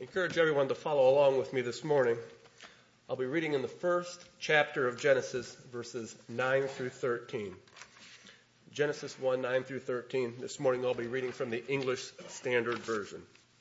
Encourage everyone to follow along with me this morning. I'll be reading in the first chapter of Genesis, verses 9 through 13. Genesis 1, 9 through 13. This morning I'll be reading from the English Standard Version.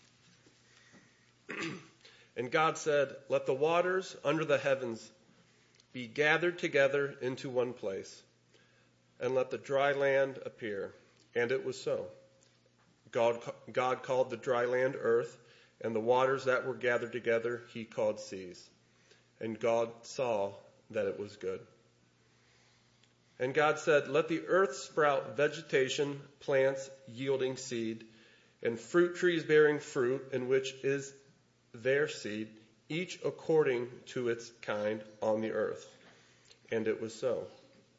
And God said, "Let the waters under the heavens be gathered together into one place, and let the dry land appear." And it was so. God called the dry land earth, and the waters that were gathered together he called seas. And God saw that it was good. And God said, "Let the earth sprout vegetation, plants yielding seed, and fruit trees bearing fruit, in which is their seed, each according to its kind on the earth." And it was so.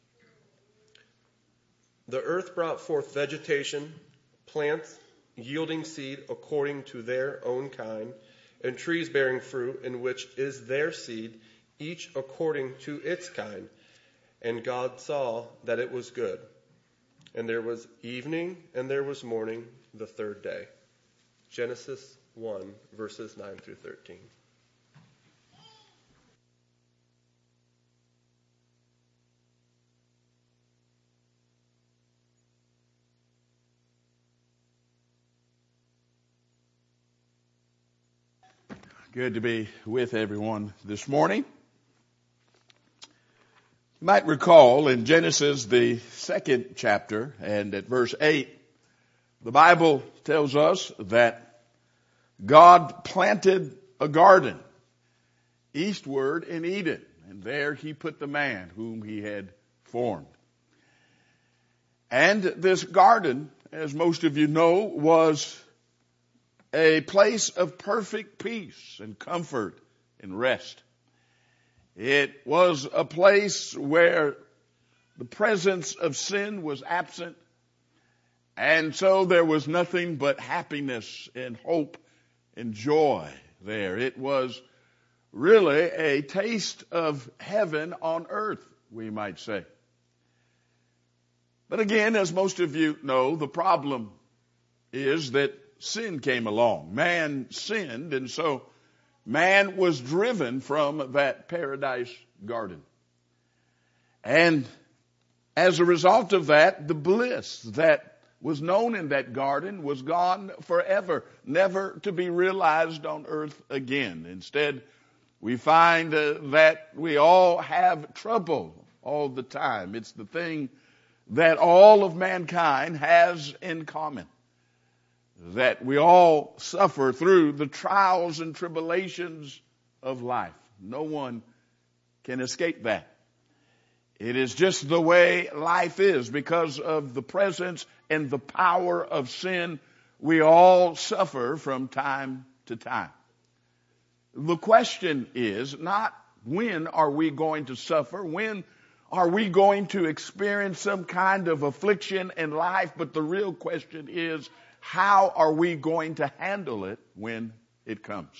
The earth brought forth vegetation, plants yielding seed according to their own kind, and trees bearing fruit, in which is their seed, each according to its kind. And God saw that it was good. And there was evening and there was morning, the third day. Genesis 1, verses 9 through 13. Good to be with everyone this morning. You might recall in Genesis, the second chapter, and at verse 8, the Bible tells us that God planted a garden eastward in Eden, and there he put the man whom he had formed. And this garden, as most of you know, was a place of perfect peace and comfort and rest. It was a place where the presence of sin was absent, and so there was nothing but happiness and hope and joy there. It was really a taste of heaven on earth, we might say. But again, as most of you know, the problem is that sin came along. Man sinned, and so man was driven from that paradise garden. And as a result of that, the bliss that was known in that garden was gone forever, never to be realized on earth again. Instead, we find that we all have trouble all the time. It's the thing that all of mankind has in common, that we all suffer through the trials and tribulations of life. No one can escape that. It is just the way life is. Because of the presence and the power of sin, we all suffer from time to time. The question is not when are we going to suffer, when are we going to experience some kind of affliction in life, but the real question is, how are we going to handle it when it comes?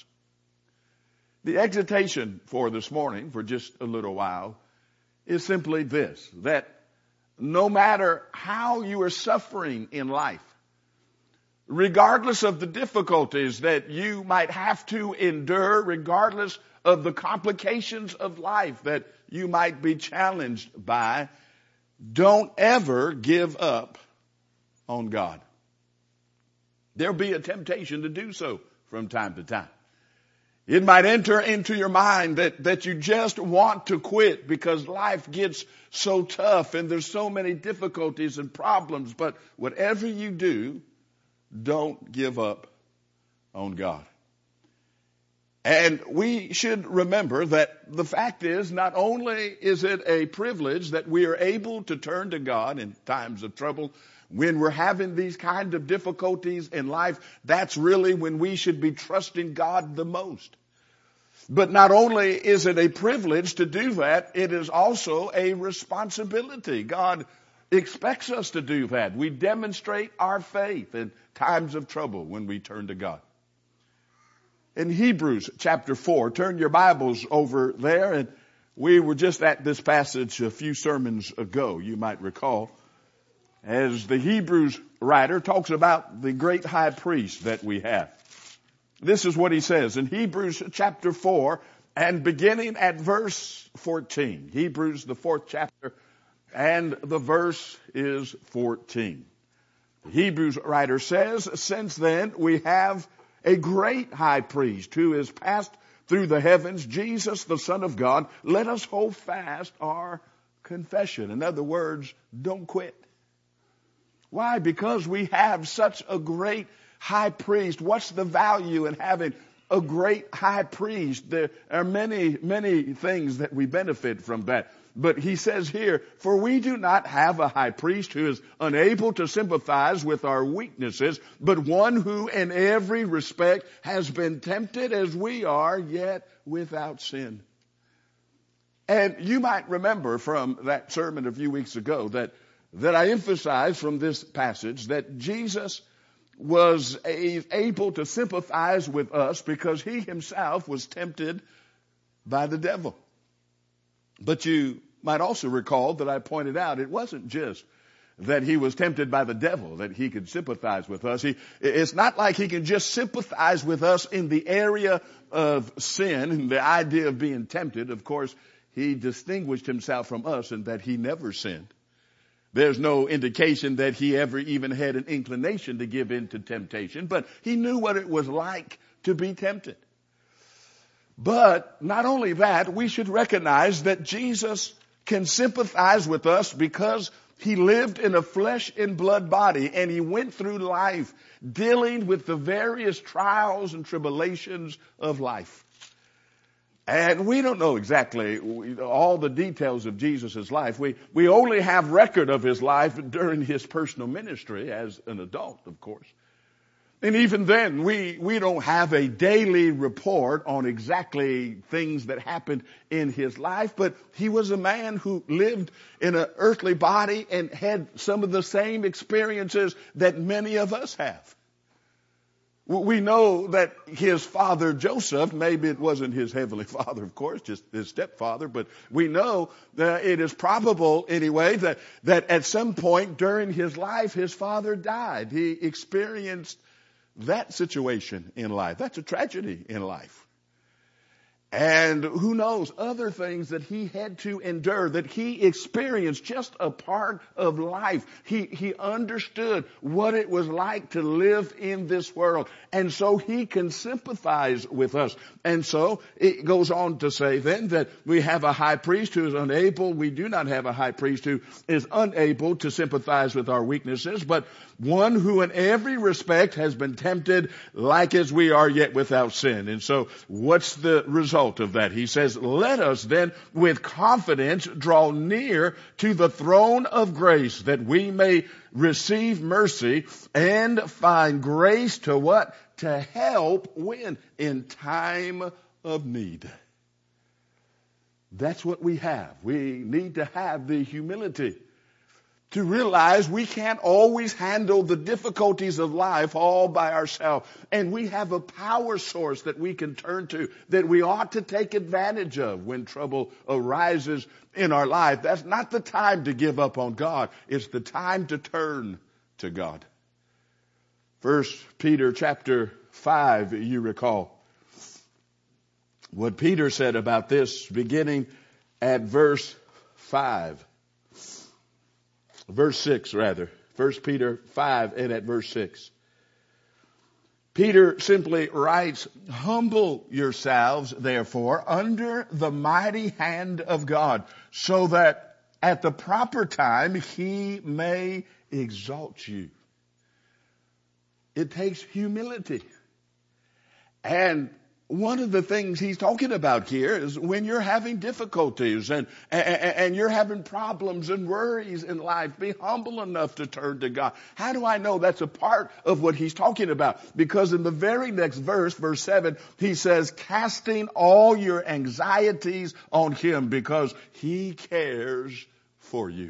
The exhortation for this morning, for just a little while, is simply this, that no matter how you are suffering in life, regardless of the difficulties that you might have to endure, regardless of the complications of life that you might be challenged by, don't ever give up on God. There'll be a temptation to do so from time to time. It might enter into your mind that you just want to quit because life gets so tough and there's so many difficulties and problems. But whatever you do, don't give up on God. And we should remember that the fact is, not only is it a privilege that we are able to turn to God in times of trouble, when we're having these kind of difficulties in life, that's really when we should be trusting God the most. But not only is it a privilege to do that, it is also a responsibility. God expects us to do that. We demonstrate our faith in times of trouble when we turn to God. In Hebrews chapter 4, turn your Bibles over there, and we were just at this passage a few sermons ago, you might recall, as the Hebrews writer talks about the great high priest that we have. This is what he says in Hebrews chapter 4 and beginning at verse 14. Hebrews, the 4th chapter, and the verse is 14. The Hebrews writer says, since then we have a great high priest who is passed through the heavens, Jesus, the Son of God. Let us hold fast our confession. In other words, don't quit. Why? Because we have such a great high priest. What's the value in having a great high priest? There are many, many things that we benefit from that. But he says here, for we do not have a high priest who is unable to sympathize with our weaknesses, but one who in every respect has been tempted as we are, yet without sin. And you might remember from that sermon a few weeks ago that I emphasized from this passage that Jesus was able to sympathize with us because he himself was tempted by the devil. But you might also recall that I pointed out it wasn't just that he was tempted by the devil, that he could sympathize with us. It's not like he can just sympathize with us in the area of sin and the idea of being tempted. Of course, he distinguished himself from us in that he never sinned. There's no indication that he ever even had an inclination to give in to temptation, but he knew what it was like to be tempted. But not only that, we should recognize that Jesus can sympathize with us because he lived in a flesh and blood body and he went through life dealing with the various trials and tribulations of life. And we don't know exactly all the details of Jesus' life. We only have record of his life during his personal ministry as an adult, of course. And even then, we don't have a daily report on exactly things that happened in his life, but he was a man who lived in an earthly body and had some of the same experiences that many of us have. We know that his father Joseph, maybe it wasn't his heavenly father, of course, just his stepfather, but we know that it is probable anyway that at some point during his life, his father died. He experienced that situation in life. That's a tragedy in life. And who knows, other things that he had to endure, that he experienced just a part of life. He understood what it was like to live in this world. And so he can sympathize with us. And so it goes on to say then that we have a high priest who is unable. We do not have a high priest who is unable to sympathize with our weaknesses, but one who in every respect has been tempted like as we are, yet without sin. And so what's the result of that? He says, let us then with confidence draw near to the throne of grace that we may receive mercy and find grace to what? To help when? In time of need. That's what we have. We need to have the humility to realize we can't always handle the difficulties of life all by ourselves. And we have a power source that we can turn to that we ought to take advantage of when trouble arises in our life. That's not the time to give up on God. It's the time to turn to God. 1 Peter chapter 5, you recall what Peter said about this beginning at verse 5. Verse 6 rather. 1 Peter 5 and at verse 6. Peter simply writes, humble yourselves therefore under the mighty hand of God, so that at the proper time he may exalt you. It takes humility. And one of the things he's talking about here is when you're having difficulties and you're having problems and worries in life, be humble enough to turn to God. How do I know that's a part of what he's talking about? Because in the very next verse, verse 7, he says, casting all your anxieties on him because he cares for you.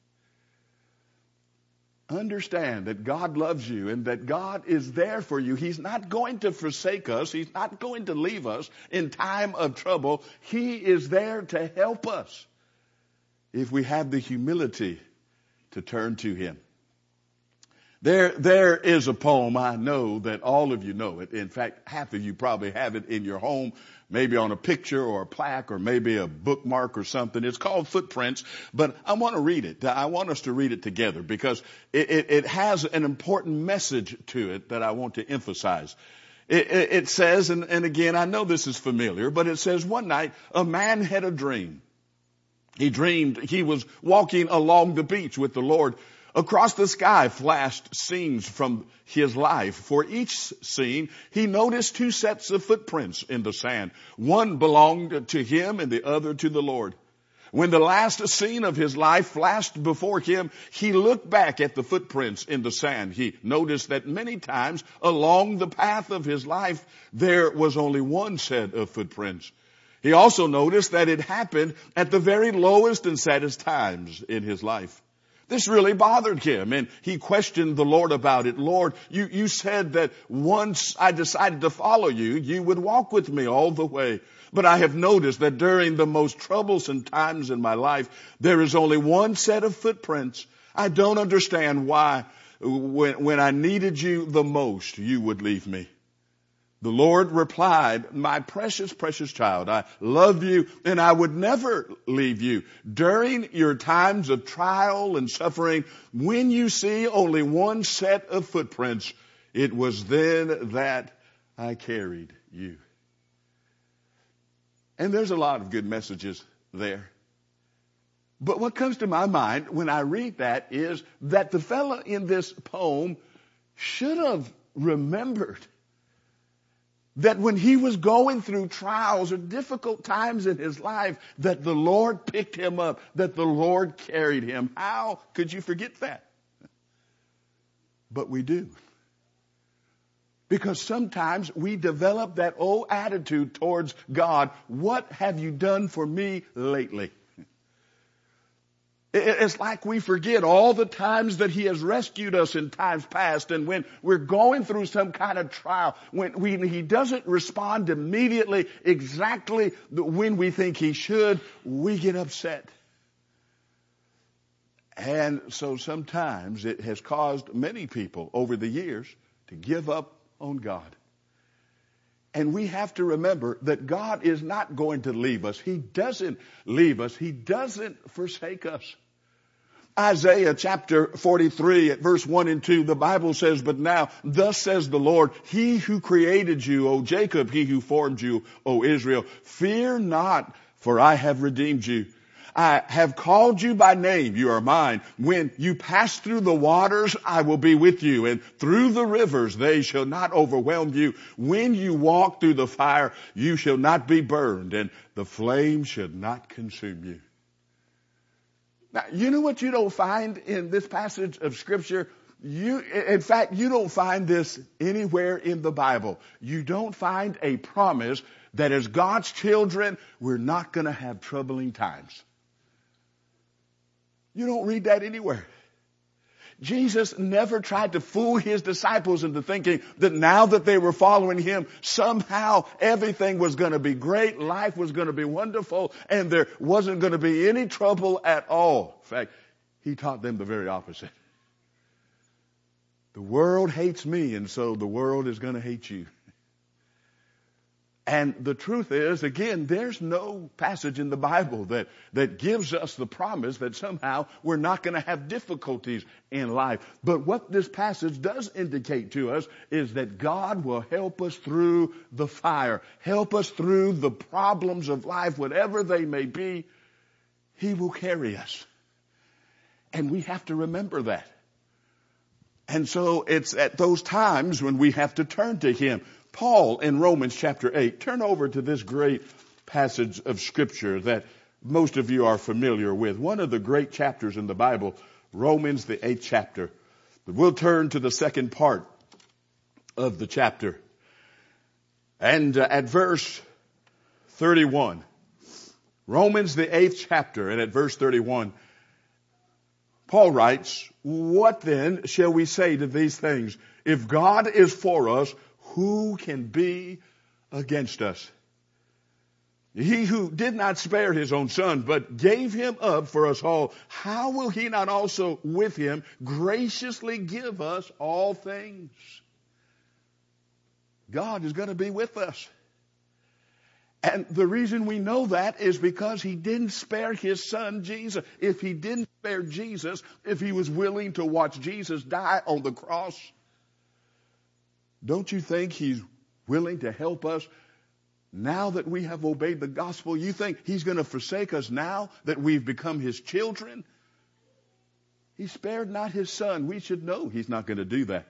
Understand that God loves you and that God is there for you. He's not going to forsake us. He's not going to leave us in time of trouble. He is there to help us if we have the humility to turn to him. There is a poem, I know that all of you know it. In fact, half of you probably have it in your home, maybe on a picture or a plaque or maybe a bookmark or something. It's called Footprints, but I want to read it. I want us to read it together because it has an important message to it that I want to emphasize. It says, and again, I know this is familiar, but it says, one night a man had a dream. He dreamed he was walking along the beach with the Lord. Across the sky flashed scenes from his life. For each scene, he noticed two sets of footprints in the sand. One belonged to him and the other to the Lord. When the last scene of his life flashed before him, he looked back at the footprints in the sand. He noticed that many times along the path of his life, there was only one set of footprints. He also noticed that it happened at the very lowest and saddest times in his life. This really bothered him, and he questioned the Lord about it. Lord, you said that once I decided to follow you, you would walk with me all the way. But I have noticed that during the most troublesome times in my life, there is only one set of footprints. I don't understand why when I needed you the most, you would leave me. The Lord replied, my precious, precious child, I love you and I would never leave you. During your times of trial and suffering, when you see only one set of footprints, it was then that I carried you. And there's a lot of good messages there. But what comes to my mind when I read that is that the fellow in this poem should have remembered that when he was going through trials or difficult times in his life, that the Lord picked him up, that the Lord carried him. How could you forget that? But we do. Because sometimes we develop that old attitude towards God. What have you done for me lately? It's like we forget all the times that he has rescued us in times past. And when we're going through some kind of trial, when he doesn't respond immediately exactly when we think he should, we get upset. And so sometimes it has caused many people over the years to give up on God. And we have to remember that God is not going to leave us. He doesn't leave us. He doesn't forsake us. Isaiah chapter 43 at verse 1 and 2, the Bible says, but now thus says the Lord, he who created you, O Jacob, he who formed you, O Israel, fear not, for I have redeemed you. I have called you by name. You are mine. When you pass through the waters, I will be with you. And through the rivers, they shall not overwhelm you. When you walk through the fire, you shall not be burned, and the flame shall not consume you. Now, you know what you don't find in this passage of Scripture? In fact, you don't find this anywhere in the Bible. You don't find a promise that as God's children, we're not going to have troubling times. You don't read that anywhere. Jesus never tried to fool his disciples into thinking that now that they were following him, somehow everything was going to be great, life was going to be wonderful, and there wasn't going to be any trouble at all. In fact, he taught them the very opposite. The world hates me, and so the world is going to hate you. And the truth is, again, there's no passage in the Bible that gives us the promise that somehow we're not going to have difficulties in life. But what this passage does indicate to us is that God will help us through the fire, help us through the problems of life, whatever they may be. He will carry us. And we have to remember that. And so it's at those times when we have to turn to him. Paul in Romans chapter 8, turn over to this great passage of Scripture that most of you are familiar with. One of the great chapters in the Bible, Romans the 8th chapter. But we'll turn to the second part of the chapter. And at verse 31, Romans the 8th chapter, and at verse 31, Paul writes, what then shall we say to these things? If God is for us, who can be against us? He who did not spare his own son, but gave him up for us all, how will he not also with him graciously give us all things? God is going to be with us. And the reason we know that is because he didn't spare his son Jesus. If he didn't spare Jesus, if he was willing to watch Jesus die on the cross, don't you think he's willing to help us now that we have obeyed the gospel? You think he's going to forsake us now that we've become his children? He spared not his son. We should know he's not going to do that.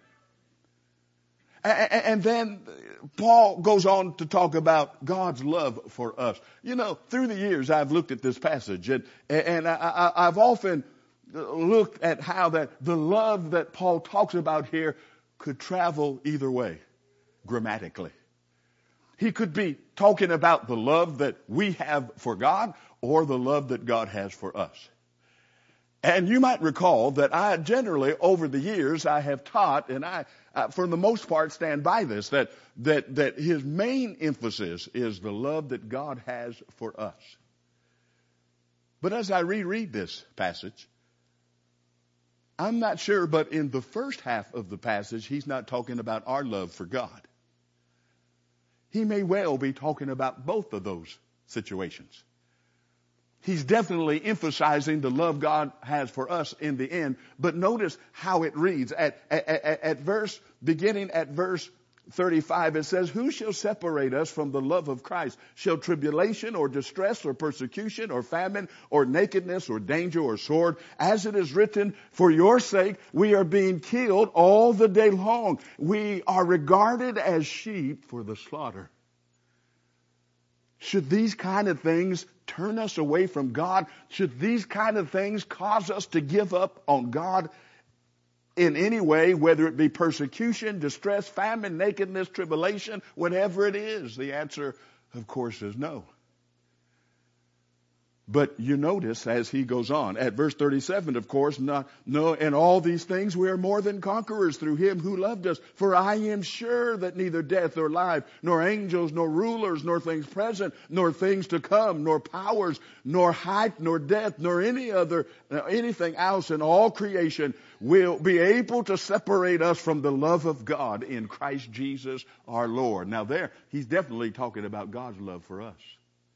And then Paul goes on to talk about God's love for us. You know, through the years I've looked at this passage and I've often looked at how that the love that Paul talks about here could travel either way, grammatically. He could be talking about the love that we have for God or the love that God has for us. And you might recall that I generally, over the years, I have taught, and I, for the most part, stand by this, that his main emphasis is the love that God has for us. But as I reread this passage, I'm not sure, but in the first half of the passage, he's not talking about our love for God. He may well be talking about both of those situations. He's definitely emphasizing the love God has for us in the end. But notice how it reads. Beginning at verse 35, it says, who shall separate us from the love of Christ? Shall tribulation or distress or persecution or famine or nakedness or danger or sword? As it is written, for your sake we are being killed all the day long. We are regarded as sheep for the slaughter. Should these kind of things turn us away from God? Should these kind of things cause us to give up on God in any way, whether it be persecution, distress, famine, nakedness, tribulation, whatever it is? The answer, of course, is no. But you notice as he goes on, at verse 37, of course, no, in all these things we are more than conquerors through him who loved us. For I am sure that neither death nor life, nor angels, nor rulers, nor things present, nor things to come, nor powers, nor height, nor depth, nor anything else in all creation will be able to separate us from the love of God in Christ Jesus our Lord. Now there, he's definitely talking about God's love for us.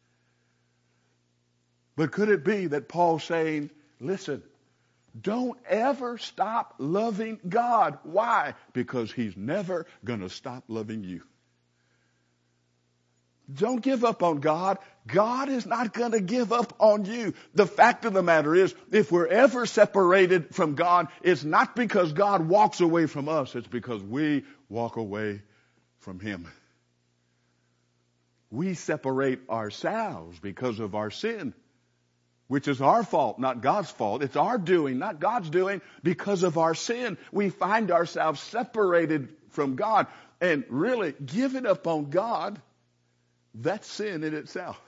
But could it be that Paul's saying, listen, don't ever stop loving God. Why? Because he's never going to stop loving you. Don't give up on God. God is not going to give up on you. The fact of the matter is, if we're ever separated from God, it's not because God walks away from us. It's because we walk away from him. We separate ourselves because of our sin, which is our fault, not God's fault. It's our doing, not God's doing. Because of our sin, we find ourselves separated from God. And really, giving up on God, that's sin in itself.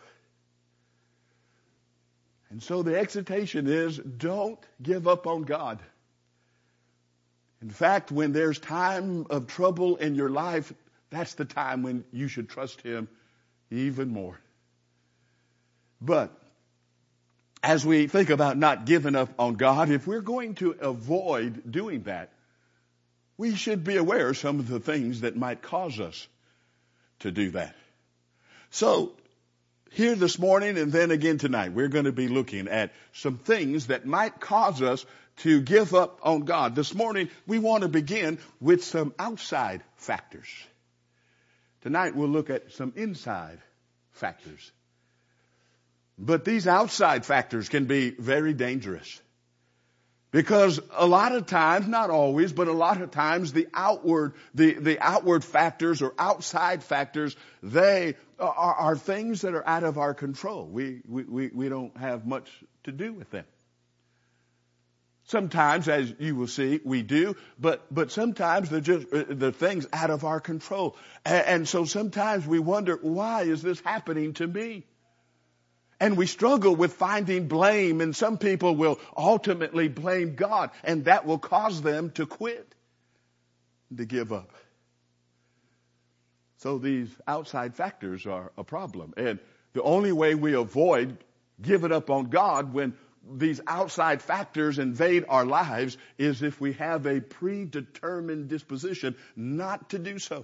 And so the exhortation is, don't give up on God. In fact, when there's time of trouble in your life, that's the time when you should trust him even more. But as we think about not giving up on God, if we're going to avoid doing that, we should be aware of some of the things that might cause us to do that. So, here this morning and then again tonight, we're going to be looking at some things that might cause us to give up on God. This morning, we want to begin with some outside factors. Tonight, we'll look at some inside factors. But these outside factors can be very dangerous. Because a lot of times, not always, but a lot of times the outward factors or outside factors, they are things that are out of our control. We don't have much to do with them. Sometimes, as you will see, we do, but sometimes they're things out of our control. And so sometimes we wonder, why is this happening to me? And we struggle with finding blame, and some people will ultimately blame God, and that will cause them to quit, to give up. So these outside factors are a problem. And The only way we avoid giving up on God when these outside factors invade our lives is if we have a predetermined disposition not to do so.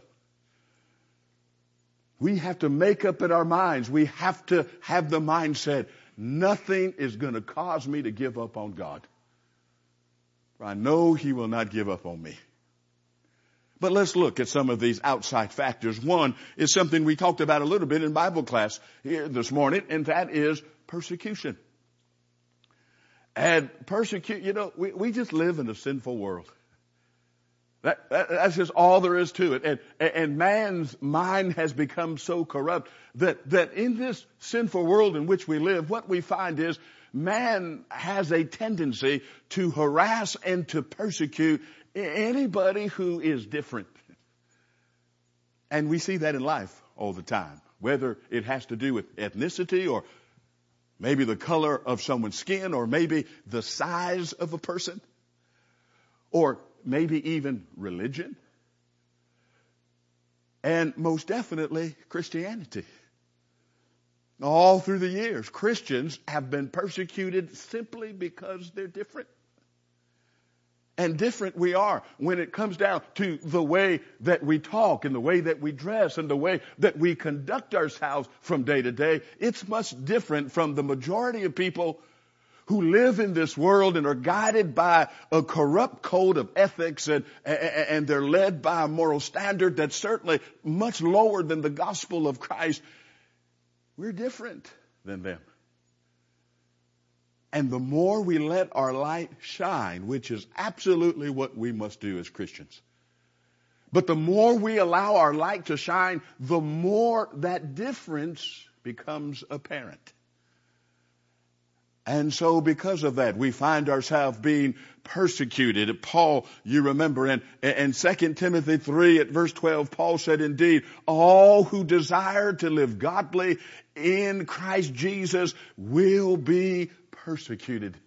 We have to make up in our minds. We have to have the mindset, nothing is going to cause me to give up on God. For I know He will not give up on me. But let's look at some of these outside factors. One is something we talked about a little bit in Bible class here this morning, and that is persecution. And we just live in a sinful world. That's just all there is to it. And man's mind has become so corrupt that in this sinful world in which we live, what we find is man has a tendency to harass and to persecute anybody who is different. And we see that in life all the time, whether it has to do with ethnicity or maybe the color of someone's skin or maybe the size of a person or maybe even religion. And most definitely Christianity. All through the years, Christians have been persecuted simply because they're different. And different we are when it comes down to the way that we talk and the way that we dress and the way that we conduct ourselves from day to day. It's much different from the majority of people who live in this world and are guided by a corrupt code of ethics and they're led by a moral standard that's certainly much lower than the gospel of Christ. We're different than them. And the more we let our light shine, which is absolutely what we must do as Christians, but the more we allow our light to shine, the more that difference becomes apparent. And so because of that, we find ourselves being persecuted. Paul, you remember in 2 Timothy 3 at verse 12, Paul said, indeed, all who desire to live godly in Christ Jesus will be persecuted.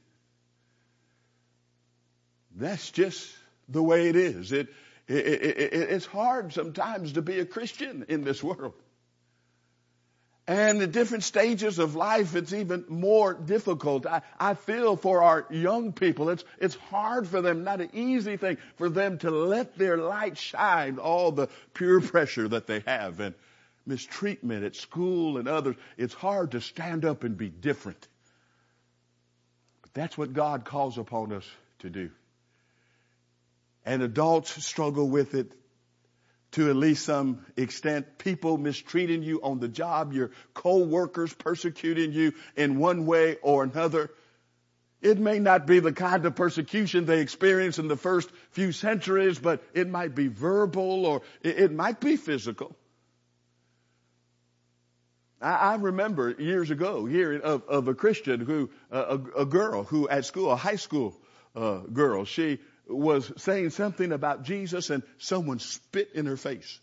That's just the way it is. It's hard sometimes to be a Christian in this world. And at different stages of life, it's even more difficult. I feel for our young people, it's hard for them, not an easy thing for them to let their light shine, all the peer pressure that they have and mistreatment at school and others. It's hard to stand up and be different. But that's what God calls upon us to do. And adults struggle with it to at least some extent. People mistreating you on the job, your co-workers persecuting you in one way or another. It may not be the kind of persecution they experienced in the first few centuries, but it might be verbal or it might be physical. I remember years ago hearing of a Christian who, a girl who at school, a high school girl, she was saying something about Jesus and someone spit in her face.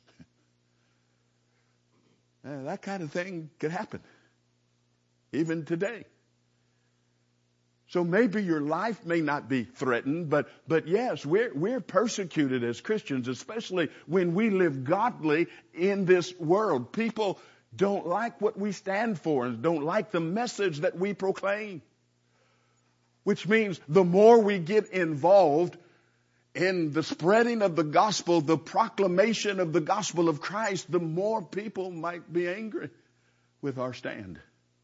That kind of thing could happen even today. So maybe your life may not be threatened, but yes, we're persecuted as Christians, especially when we live godly in this world. People don't like what we stand for and don't like the message that we proclaim. Which means the more we get involved in the spreading of the gospel, the proclamation of the gospel of Christ, the more people might be angry with our stand.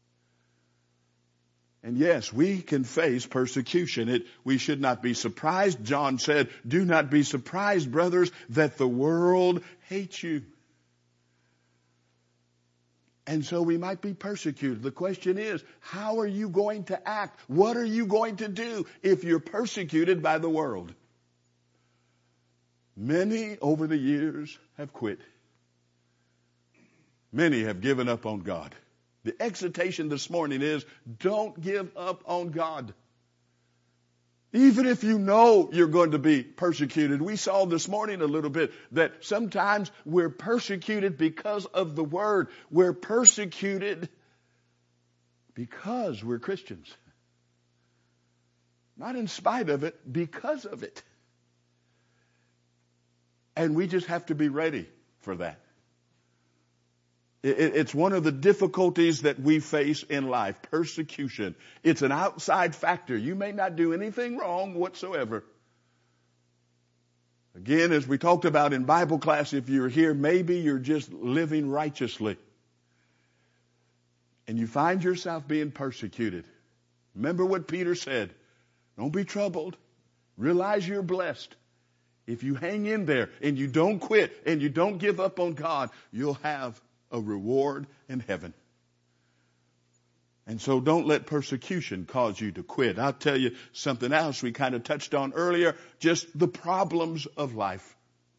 And yes, we can face persecution. We should not be surprised. John said, do not be surprised, brothers, that the world hates you. And so we might be persecuted. The question is, how are you going to act? What are you going to do if you're persecuted by the world? Many over the years have quit. Many have given up on God. The exhortation this morning is, don't give up on God. Even if you know you're going to be persecuted. We saw this morning a little bit that sometimes we're persecuted because of the word. We're persecuted because we're Christians. Not in spite of it, because of it. And we just have to be ready for that. It's one of the difficulties that we face in life, persecution. It's an outside factor. You may not do anything wrong whatsoever. Again, as we talked about in Bible class, if you're here, maybe you're just living righteously. And you find yourself being persecuted. Remember what Peter said. Don't be troubled. Realize you're blessed. If you hang in there and you don't quit and you don't give up on God, you'll have a reward in heaven. And so don't let persecution cause you to quit. I'll tell you something else we kind of touched on earlier, just the problems of life.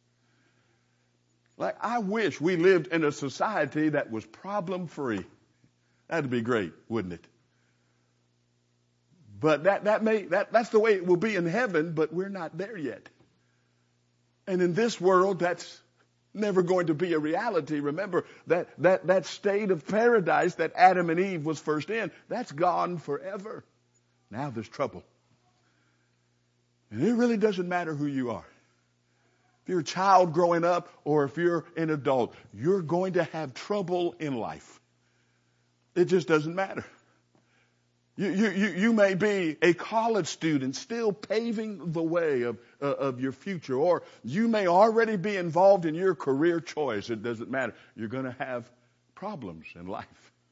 Like, I wish we lived in a society that was problem free. That'd be great, wouldn't it? But that's the way it will be in heaven, but we're not there yet. And in this world, that's never going to be a reality. Remember that state of paradise that Adam and Eve was first in, that's gone forever. Now there's trouble. And it really doesn't matter who you are. If you're a child growing up or if you're an adult, you're going to have trouble in life. It just doesn't matter. You may be a college student still paving the way of your future, or you may already be involved in your career choice. It doesn't matter. You're going to have problems in life.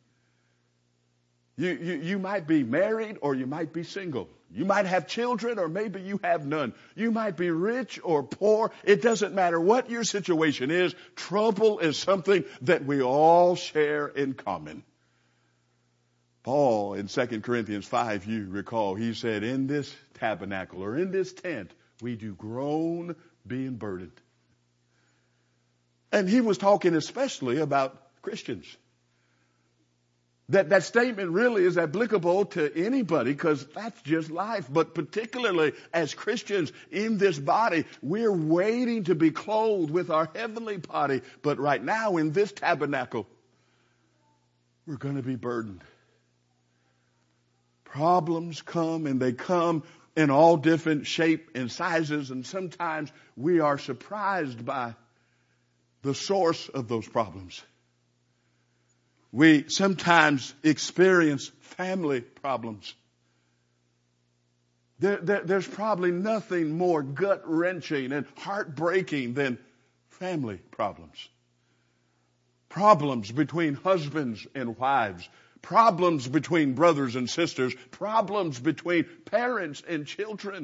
You might be married or you might be single. You might have children or maybe you have none. You might be rich or poor. It doesn't matter what your situation is. Trouble is something that we all share in common. Paul in 2 Corinthians 5, you recall, he said, in this tabernacle or in this tent, we do groan being burdened. And he was talking especially about Christians. That statement really is applicable to anybody because that's just life. But particularly as Christians in this body, we're waiting to be clothed with our heavenly body. But right now in this tabernacle, we're going to be burdened. Problems come and they come in all different shape and sizes, and sometimes we are surprised by the source of those problems. We sometimes experience family problems. There's probably nothing more gut-wrenching and heartbreaking than family problems. Problems between husbands and wives. Problems between brothers and sisters. Problems between parents and children.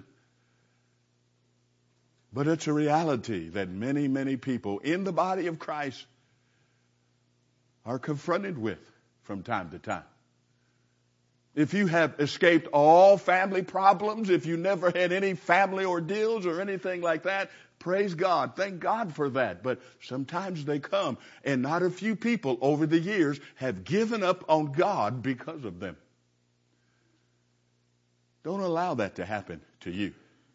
But it's a reality that many, many people in the body of Christ are confronted with from time to time. If you have escaped all family problems, if you never had any family ordeals or anything like that, praise God. Thank God for that. But sometimes they come, and not a few people over the years have given up on God because of them. Don't allow that to happen to you.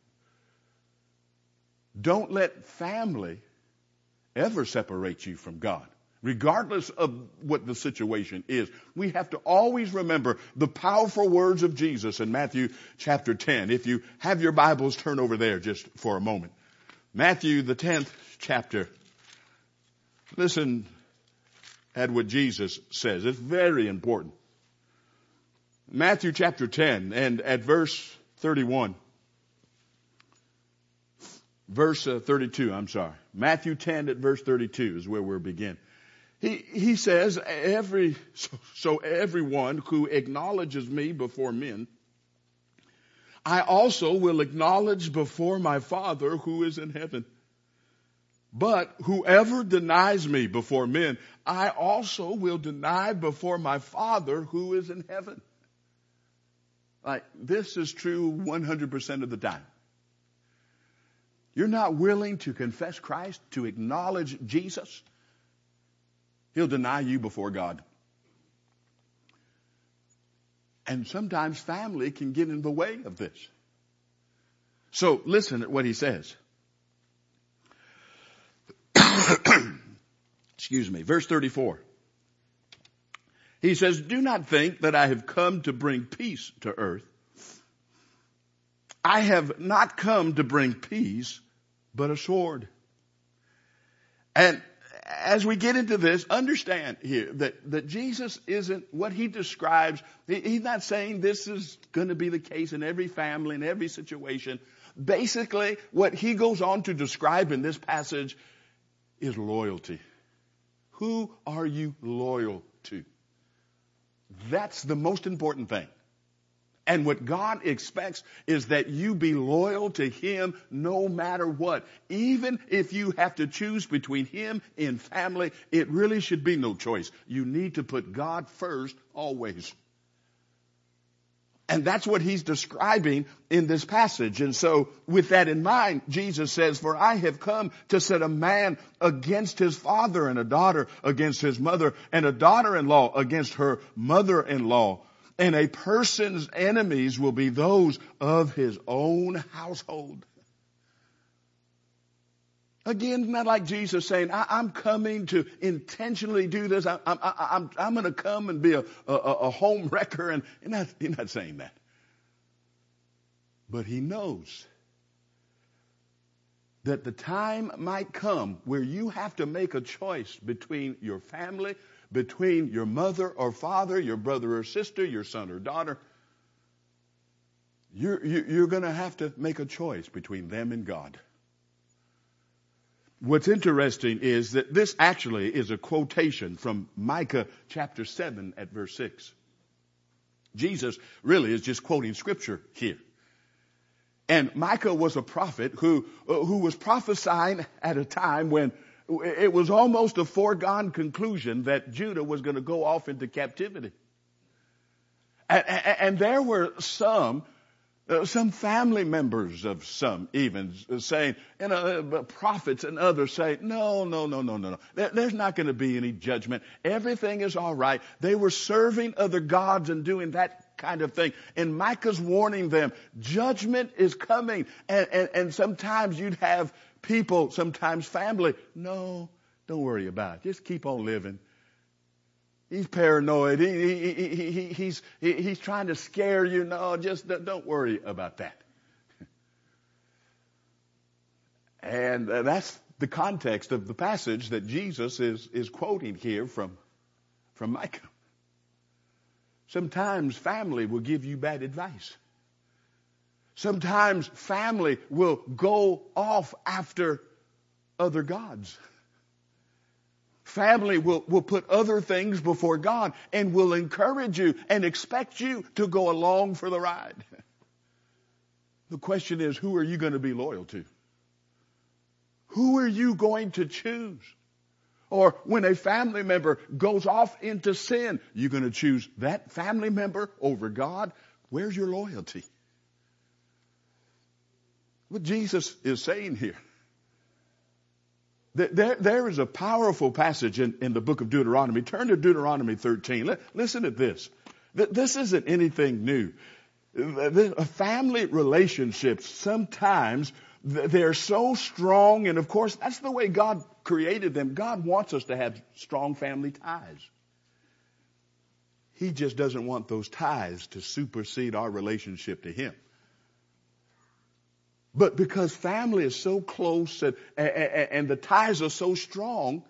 Don't let family ever separate you from God, regardless of what the situation is. We have to always remember the powerful words of Jesus in Matthew chapter 10. If you have your Bibles, turn over there just for a moment. Matthew, the 10th chapter. Listen at what Jesus says. It's very important. Matthew chapter 10 and at verse 31. Verse 32, I'm sorry. Matthew 10 at verse 32 is where we'll begin. He says, everyone who acknowledges me before men, I also will acknowledge before my Father who is in heaven. But whoever denies me before men, I also will deny before my Father who is in heaven. Like, this is true 100% of the time. You're not willing to confess Christ, to acknowledge Jesus, He'll deny you before God. And sometimes family can get in the way of this. So listen at what he says. Excuse me. Verse 34. He says, do not think that I have come to bring peace to earth. I have not come to bring peace, but a sword. And as we get into this, understand here that Jesus isn't what he describes. He's not saying this is going to be the case in every family, in every situation. Basically, what he goes on to describe in this passage is loyalty. Who are you loyal to? That's the most important thing. And what God expects is that you be loyal to him no matter what. Even if you have to choose between him and family, it really should be no choice. You need to put God first always. And that's what he's describing in this passage. And so with that in mind, Jesus says, "For I have come to set a man against his father, and a daughter against his mother, and a daughter-in-law against her mother-in-law. And a person's enemies will be those of his own household." Again, not like Jesus saying, I'm coming to intentionally do this. I'm going to come and be a home wrecker. And he's not saying that. But he knows that the time might come where you have to make a choice between your family, between your mother or father, your brother or sister, your son or daughter. You're going to have to make a choice between them and God. What's interesting is that this actually is a quotation from Micah chapter 7 at verse 6. Jesus really is just quoting scripture here. And Micah was a prophet who was prophesying at a time when it was almost a foregone conclusion that Judah was going to go off into captivity. And there were some family members of some even saying, prophets and others say, no. There's not going to be any judgment. Everything is all right. They were serving other gods and doing that kind of thing. And Micah's warning them, judgment is coming. And sometimes you'd have people, sometimes family, no, don't worry about it. Just keep on living. He's paranoid. He's trying to scare you. No, just don't worry about that. And that's the context of the passage that Jesus is quoting here from Micah. Sometimes family will give you bad advice. Sometimes family will go off after other gods. Family will put other things before God and will encourage you and expect you to go along for the ride. The question is, who are you going to be loyal to? Who are you going to choose? Or when a family member goes off into sin, you're going to choose that family member over God? Where's your loyalty? What Jesus is saying here. There is a powerful passage in the book of Deuteronomy. Turn to Deuteronomy 13. Listen to this. This isn't anything new. Family relationships, sometimes they're so strong, and of course, that's the way God created them. God wants us to have strong family ties. He just doesn't want those ties to supersede our relationship to Him. But because family is so close and the ties are so strong,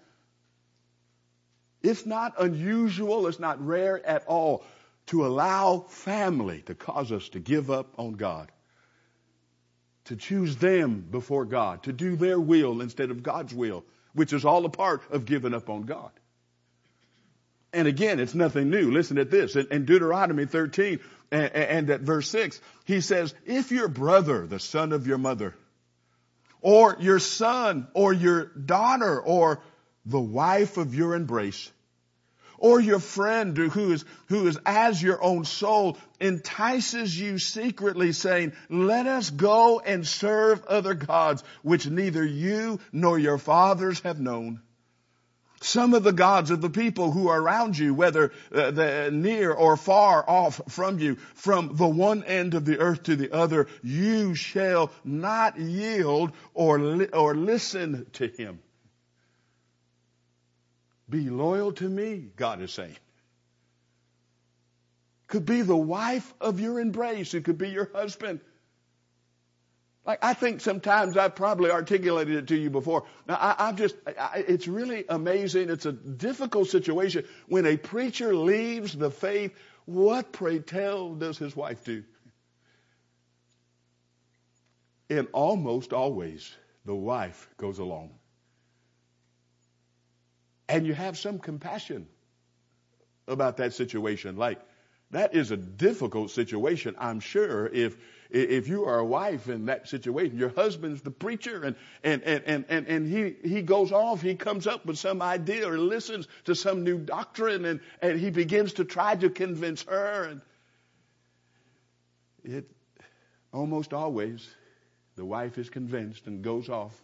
it's not unusual, it's not rare at all to allow family to cause us to give up on God, to choose them before God, to do their will instead of God's will, which is all a part of giving up on God. And again, it's nothing new. Listen to this. In Deuteronomy 13 and at verse 6, he says, if your brother, the son of your mother, or your son, or your daughter, or the wife of your embrace, or your friend who is as your own soul, entices you secretly, saying, let us go and serve other gods, which neither you nor your fathers have known. Some of the gods of the people who are around you, whether near or far off from you, from the one end of the earth to the other, you shall not yield or listen to him. Be loyal to me, God is saying. Could be the wife of your embrace. It could be your husband. Like, I think sometimes I've probably articulated it to you before. Now, it's really amazing. It's a difficult situation. When a preacher leaves the faith, what, pray tell, does his wife do? And almost always, the wife goes along. And you have some compassion about that situation. Like, that is a difficult situation, I'm sure. If you are a wife in that situation, your husband's the preacher, and he goes off, he comes up with some idea or listens to some new doctrine, and he begins to try to convince her. And it almost always, the wife is convinced and goes off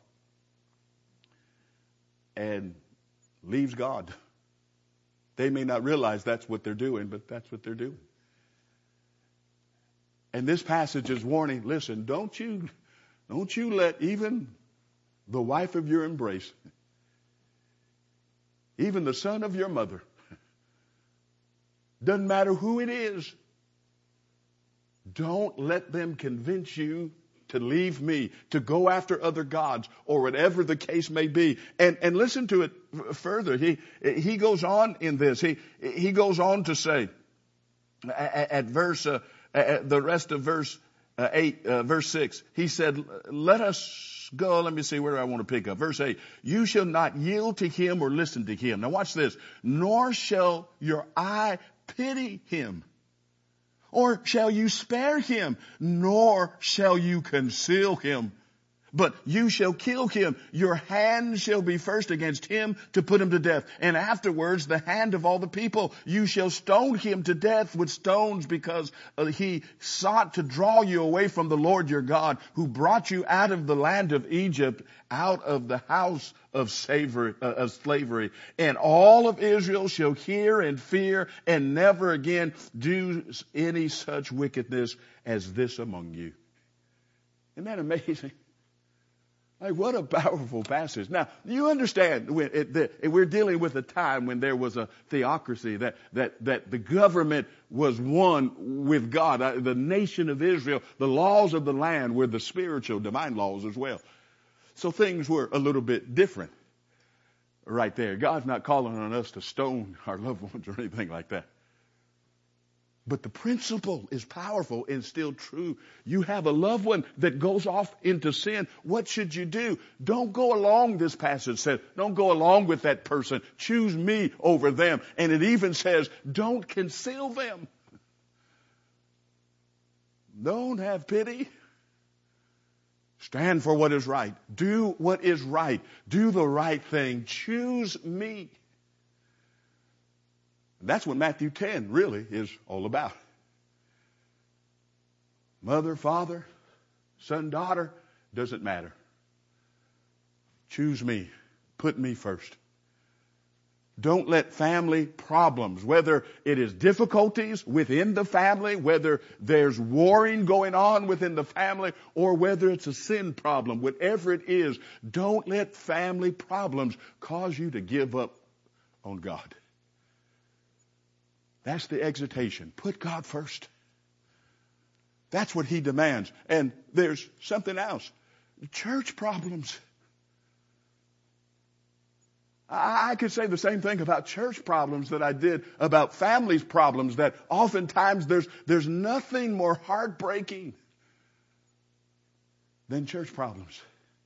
and leaves God. They may not realize that's what they're doing, but that's what they're doing. And this passage is warning, listen, don't you let even the wife of your embrace, even the son of your mother, doesn't matter who it is, don't let them convince you to leave me, to go after other gods, or whatever the case may be. And listen to it further. He goes on in this. He goes on to say at the rest of verse 6, he said, let us go. Let me see, where do I want to pick up? Verse 8, you shall not yield to him or listen to him. Now watch this. Nor shall your eye pity him, or shall you spare him, nor shall you conceal him, but you shall kill him. Your hand shall be first against him to put him to death, and afterwards the hand of all the people. You shall stone him to death with stones, because he sought to draw you away from the Lord your God, who brought you out of the land of Egypt, out of the house of slavery. And all of Israel shall hear and fear, and never again do any such wickedness as this among you. Isn't that amazing? Like, what a powerful passage. Now, you understand, we're dealing with a time when there was a theocracy, that the government was one with God. The nation of Israel, the laws of the land were the spiritual, divine laws as well. So things were a little bit different right there. God's not calling on us to stone our loved ones or anything like that. But the principle is powerful and still true. You have a loved one that goes off into sin. What should you do? Don't go along, this passage says. Don't go along with that person. Choose me over them. And it even says, don't conceal them. Don't have pity. Stand for what is right. Do what is right. Do the right thing. Choose me. That's what Matthew 10 really is all about. Mother, father, son, daughter, doesn't matter. Choose me. Put me first. Don't let family problems, whether it is difficulties within the family, whether there's warring going on within the family, or whether it's a sin problem, whatever it is, don't let family problems cause you to give up on God. That's the exhortation. Put God first. That's what he demands. And there's something else. Church problems. I could say the same thing about church problems that I did about families problems, that oftentimes there's nothing more heartbreaking than church problems.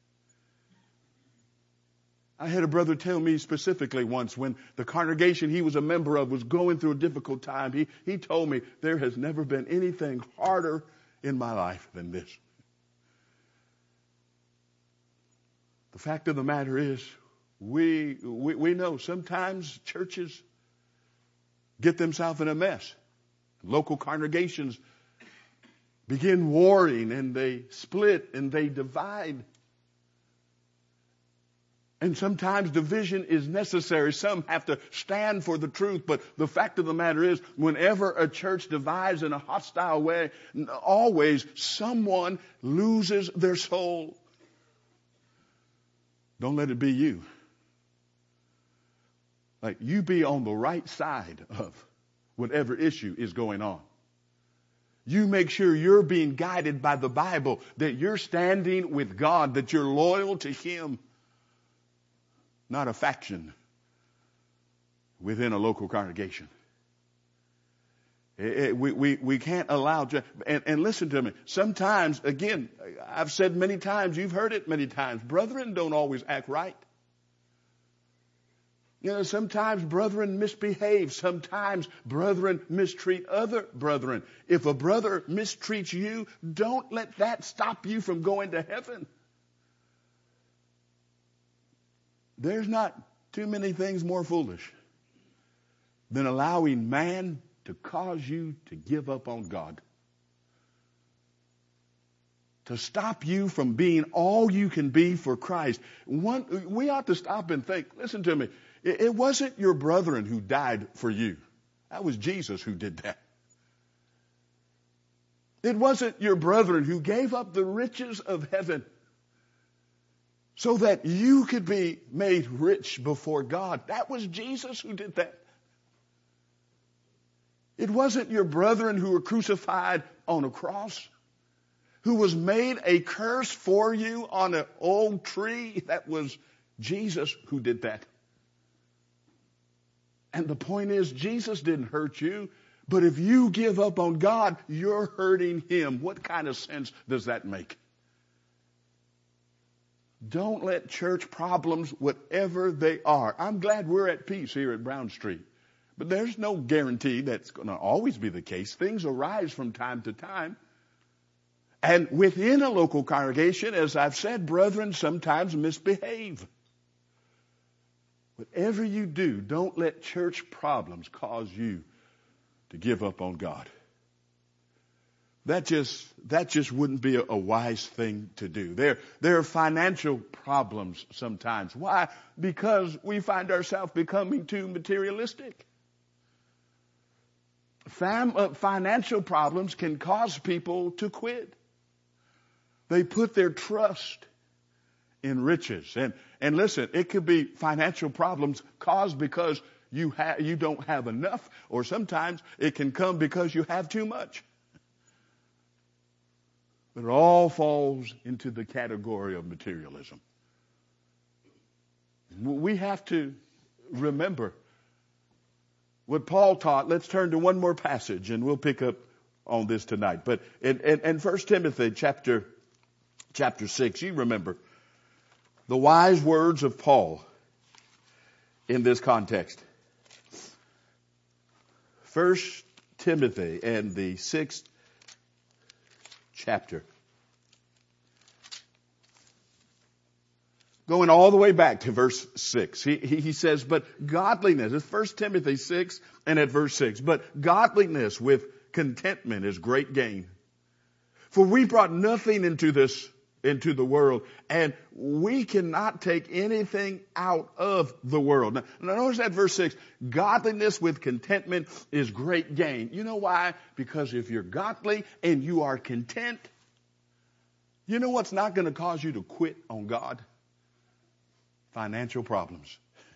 I had a brother tell me specifically once, when the congregation he was a member of was going through a difficult time, he told me, there has never been anything harder in my life than this. The fact of the matter is, we know sometimes churches get themselves in a mess. Local congregations begin warring, and they split and they divide. And sometimes division is necessary. Some have to stand for the truth. But the fact of the matter is, whenever a church divides in a hostile way, always someone loses their soul. Don't let it be you. Like, you be on the right side of whatever issue is going on. You make sure you're being guided by the Bible, that you're standing with God, that you're loyal to Him, not a faction within a local congregation. We can't allow, and listen to me, sometimes, again, I've said many times, you've heard it many times, brethren don't always act right. Sometimes brethren misbehave. Sometimes brethren mistreat other brethren. If a brother mistreats you, don't let that stop you from going to heaven. There's not too many things more foolish than allowing man to cause you to give up on God. To stop you from being all you can be for Christ. We ought to stop and think, listen to me, it wasn't your brethren who died for you. That was Jesus who did that. It wasn't your brethren who gave up the riches of heaven so that you could be made rich before God. That was Jesus who did that. It wasn't your brethren who were crucified on a cross, who was made a curse for you on an old tree. That was Jesus who did that. And the point is, Jesus didn't hurt you, but if you give up on God, you're hurting Him. What kind of sense does that make? Don't let church problems, whatever they are. I'm glad we're at peace here at Brown Street, but there's no guarantee that's going to always be the case. Things arise from time to time. And within a local congregation, as I've said, brethren sometimes misbehave. Whatever you do, don't let church problems cause you to give up on God. That just wouldn't be a wise thing to do. There are financial problems sometimes. Why? Because we find ourselves becoming too materialistic. Financial problems can cause people to quit. They put their trust in riches. And listen, it could be financial problems caused because you don't have enough, or sometimes it can come because you have too much. But it all falls into the category of materialism. We have to remember what Paul taught. Let's turn to one more passage and we'll pick up on this tonight. But in 1 Timothy chapter 6, you remember the wise words of Paul in this context. 1 Timothy and the 6th chapter. Going all the way back to verse 6. He says, but godliness, it's 1 Timothy 6 and at verse 6. But godliness with contentment is great gain. For we brought nothing into the world, and we cannot take anything out of the world. Now notice that verse 6, godliness with contentment is great gain. You know why? Because if you're godly and you are content, you know what's not going to cause you to quit on God? Financial problems.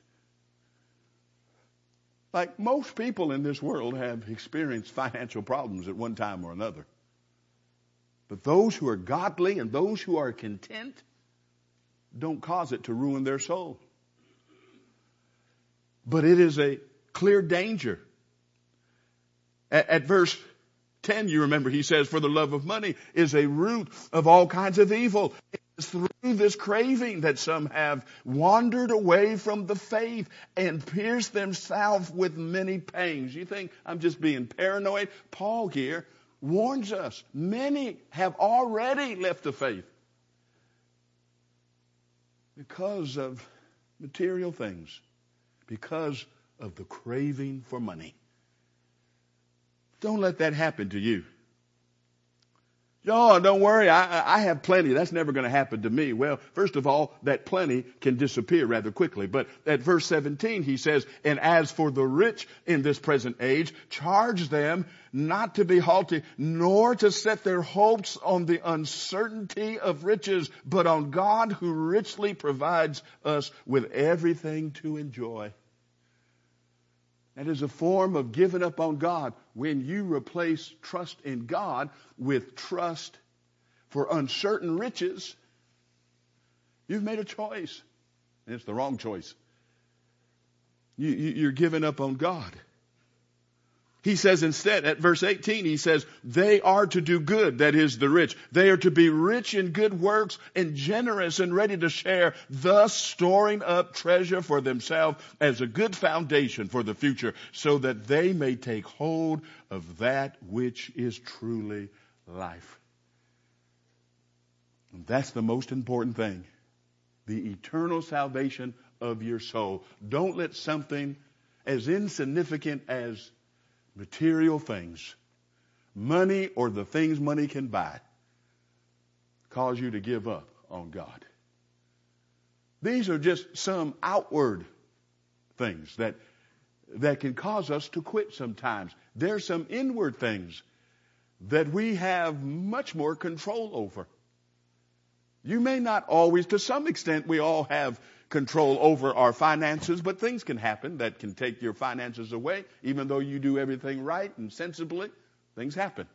Like most people in this world have experienced financial problems at one time or another. But those who are godly and those who are content don't cause it to ruin their soul. But it is a clear danger. At verse 10, you remember, he says, for the love of money is a root of all kinds of evil. It's through this craving that some have wandered away from the faith and pierced themselves with many pangs. You think I'm just being paranoid? Paul here warns us, many have already left the faith because of material things, because of the craving for money. Don't let that happen to you. Oh, don't worry, I have plenty. That's never going to happen to me. Well, first of all, that plenty can disappear rather quickly. But at verse 17, he says, and as for the rich in this present age, charge them not to be haughty, nor to set their hopes on the uncertainty of riches, but on God who richly provides us with everything to enjoy. That is a form of giving up on God. When you replace trust in God with trust for uncertain riches, you've made a choice. And it's the wrong choice. You're giving up on God. He says instead, at verse 18, he says, they are to do good, that is the rich. They are to be rich in good works and generous and ready to share, thus storing up treasure for themselves as a good foundation for the future, so that they may take hold of that which is truly life. And that's the most important thing. The eternal salvation of your soul. Don't let something as insignificant as material things, money or the things money can buy, cause you to give up on God. These are just some outward things that can cause us to quit sometimes. There's some inward things that we have much more control over. You may not always, to some extent, we all have control over our finances, but things can happen that can take your finances away. Even though you do everything right and sensibly, things happen.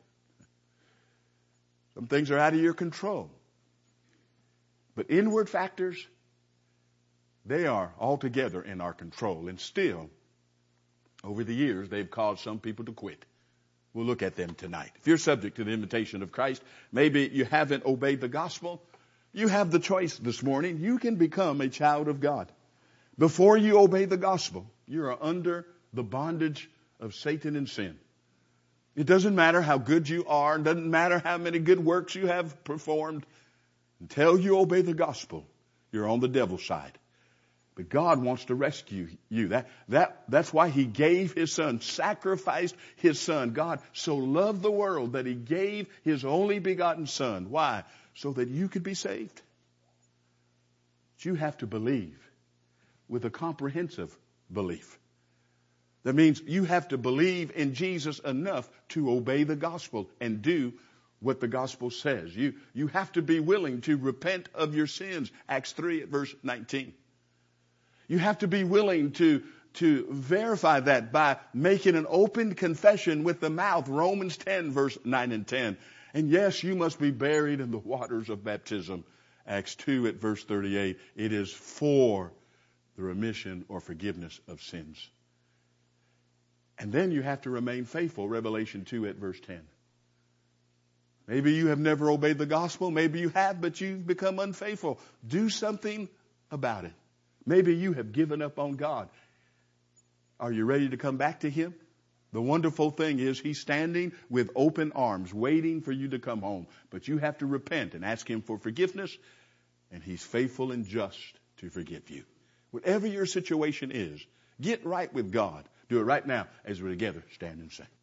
Some things are out of your control. But inward factors, they are altogether in our control. And still, over the years, they've caused some people to quit. We'll look at them tonight. If you're subject to the invitation of Christ, maybe you haven't obeyed the gospel, you have the choice this morning. You can become a child of God. Before you obey the gospel, you are under the bondage of Satan and sin. It doesn't matter how good you are. It doesn't matter how many good works you have performed. Until you obey the gospel, you're on the devil's side. But God wants to rescue you. That's why He gave His Son, sacrificed His Son. God so loved the world that He gave His only begotten Son. Why? So that you could be saved. But you have to believe with a comprehensive belief. That means you have to believe in Jesus enough to obey the gospel and do what the gospel says. You have to be willing to repent of your sins. Acts 3 at verse 19. You have to be willing to verify that by making an open confession with the mouth. Romans 10 verse 9 and 10. And yes, you must be buried in the waters of baptism. Acts 2 at verse 38. It is for the remission or forgiveness of sins. And then you have to remain faithful. Revelation 2 at verse 10. Maybe you have never obeyed the gospel. Maybe you have, but you've become unfaithful. Do something about it. Maybe you have given up on God. Are you ready to come back to Him? The wonderful thing is He's standing with open arms, waiting for you to come home. But you have to repent and ask Him for forgiveness, and He's faithful and just to forgive you. Whatever your situation is, get right with God. Do it right now as we're together. Stand and sing.